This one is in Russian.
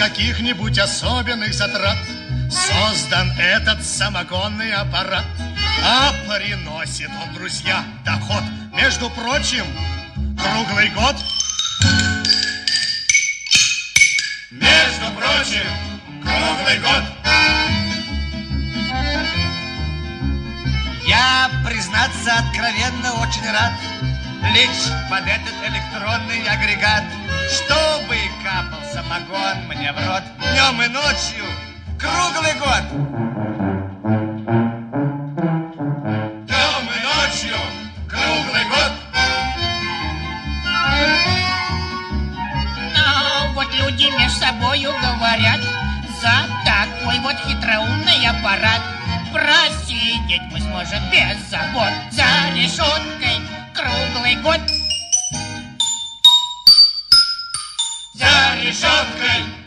каких-нибудь особенных затрат создан этот самогонный аппарат. А приносит он, друзья, доход, между прочим, круглый год. Между прочим, круглый год. Я, признаться, откровенно очень рад лечь под этот электронный агрегат, чтобы капал самогон мне в рот днем и ночью круглый год. Днем и ночью круглый год. А вот люди между собою говорят, за такой вот хитроумный аппарат просидеть мы сможем без забот. За решеткой круглый год. За решеткой